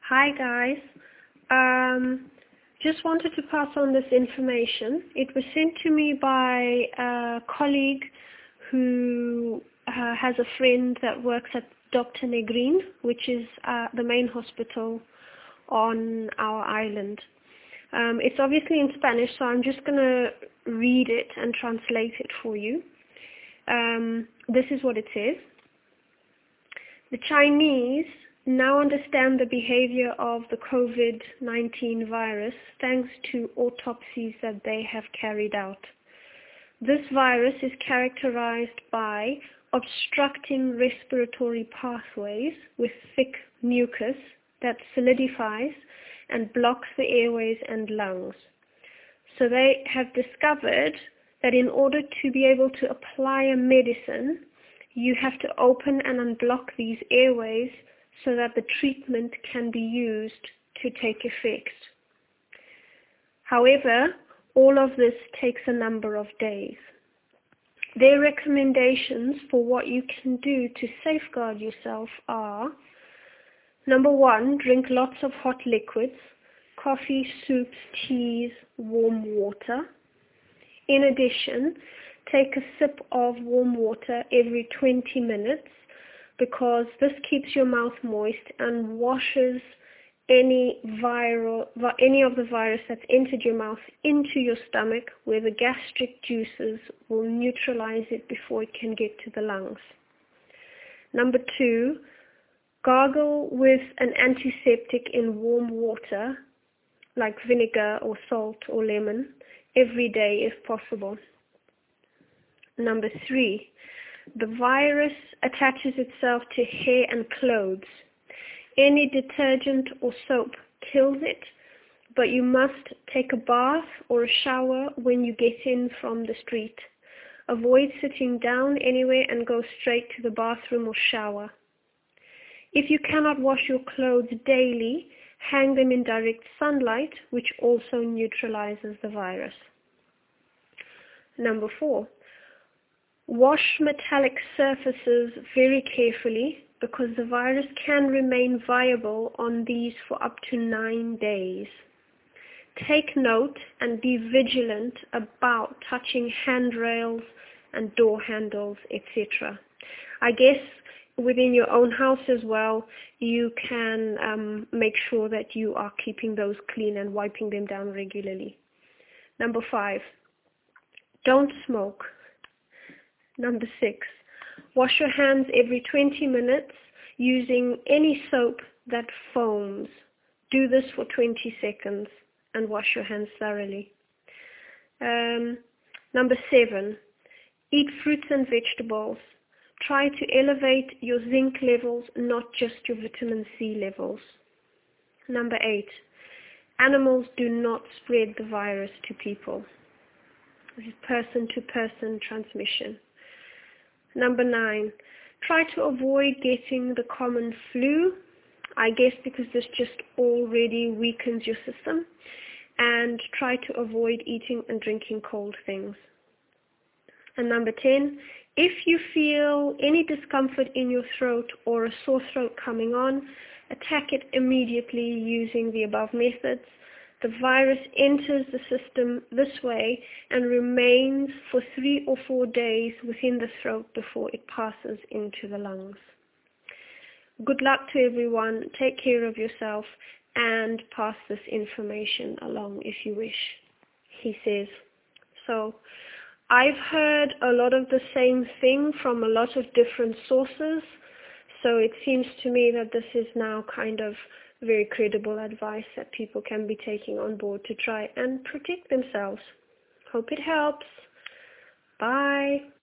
Hi guys. Just wanted to pass on this information. It was sent to me by a colleague who has a friend that works at Dr. Negrin, which is the main hospital on our island. It's obviously in Spanish, so I'm just going to read it and translate it for you. This is what it says. The Chinese now understand the behavior of the COVID-19 virus thanks to autopsies that they have carried out. This virus is characterized by obstructing respiratory pathways with thick mucus that solidifies and blocks the airways and lungs. So they have discovered that in order to be able to apply a medicine, you have to open and unblock these airways so that the treatment can be used to take effect. However, all of this takes a number of days. Their recommendations for what you can do to safeguard yourself are: number 1, drink lots of hot liquids, coffee, soups, teas, warm water. In addition, take a sip of warm water every 20 minutes because this keeps your mouth moist and washes any of the virus that's entered your mouth into your stomach, where the gastric juices will neutralize it before it can get to the lungs. Number 2, gargle with an antiseptic in warm water, like vinegar or salt or lemon, every day if possible. Number 3, the virus attaches itself to hair and clothes. Any detergent or soap kills it, but you must take a bath or a shower when you get in from the street. Avoid sitting down anywhere and go straight to the bathroom or shower. If you cannot wash your clothes daily, hang them in direct sunlight, which also neutralizes the virus. Number 4, wash metallic surfaces very carefully because the virus can remain viable on these for up to 9 days. Take note and be vigilant about touching handrails and door handles, etc. I guess within your own house as well, you can make sure that you are keeping those clean and wiping them down regularly. Number 5, don't smoke. Number 6, wash your hands every 20 minutes using any soap that foams. Do this for 20 seconds and wash your hands thoroughly. Number 7, eat fruits and vegetables. Try to elevate your zinc levels, not just your vitamin C levels. Number 8, animals do not spread the virus to people. This is person-to-person transmission. Number 9, try to avoid getting the common flu, I guess because this just already weakens your system, and try to avoid eating and drinking cold things. And number 10, if you feel any discomfort in your throat or a sore throat coming on, attack it immediately using the above methods. The virus enters the system this way and remains for 3 or 4 days within the throat before it passes into the lungs. Good luck to everyone. Take care of yourself and pass this information along if you wish, he says. So I've heard a lot of the same thing from a lot of different sources, so it seems to me that this is now kind of very credible advice that people can be taking on board to try and protect themselves. Hope it helps. Bye.